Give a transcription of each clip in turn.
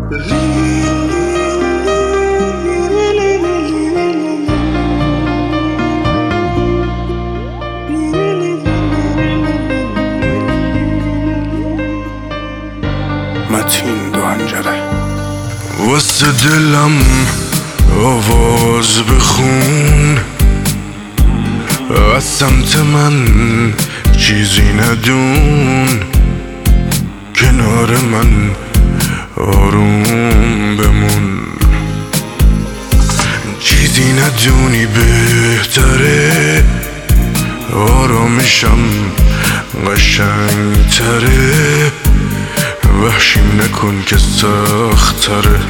متین دو هنجره واسه دلم آواز بخون، از سمت من چیزی ندون، کنار من آروم بمون. چیزی ندونی بهتره، آرامشم قشنگ تره، وحشیم نکن که سخت تره،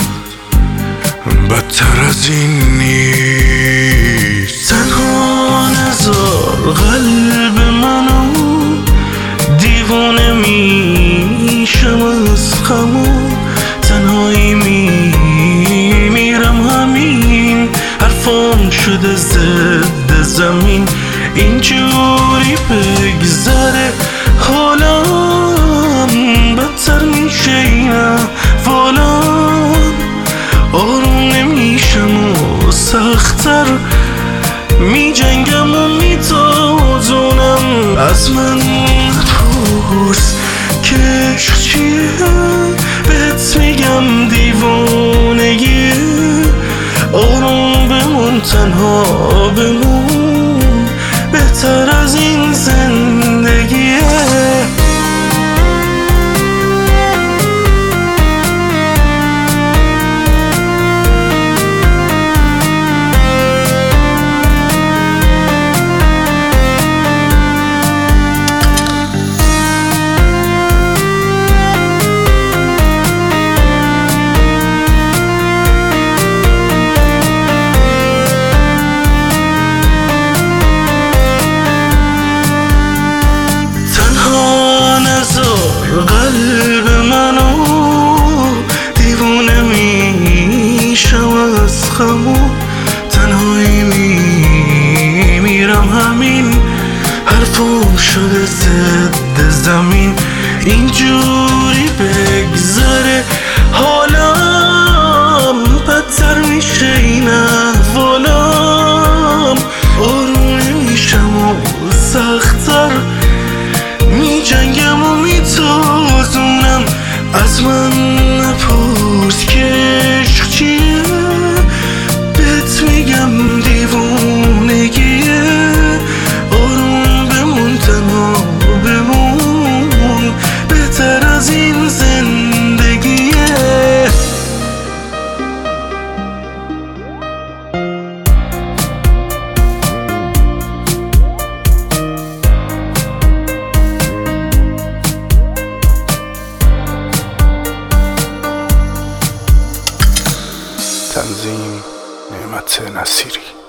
بدتر از این نیست. تنها نذار قلب منو، دیوانه میشم از غمو، تنهایی میمیرم همین، حرفام شده ضد زمین، اینجوری بگذره حالم بدتر میشه این احوالم، آروم نمیشم و سخت‌تر میجنگم و میتازونم. از من نپرس که عشق چیه، بهت میگم دیوانگیه، آروم بمون تنها بمون، بهتر از این زندگیه. قلب منو، دیوانه میشم از غمو، تنهایی میمیرم همین، حرفم شده ضد زمین، اینجوری بگذره حالم بدتر میشه این احوالم، آروم نمیشم و سخت‌تر میجنگم و میتازونم. از من نپرس که عشق چیه، بهت میگم دیوانگیه، آروم بمون تنها بمون، بهتر از این زندگیه. تنظیم نعمت نصیری.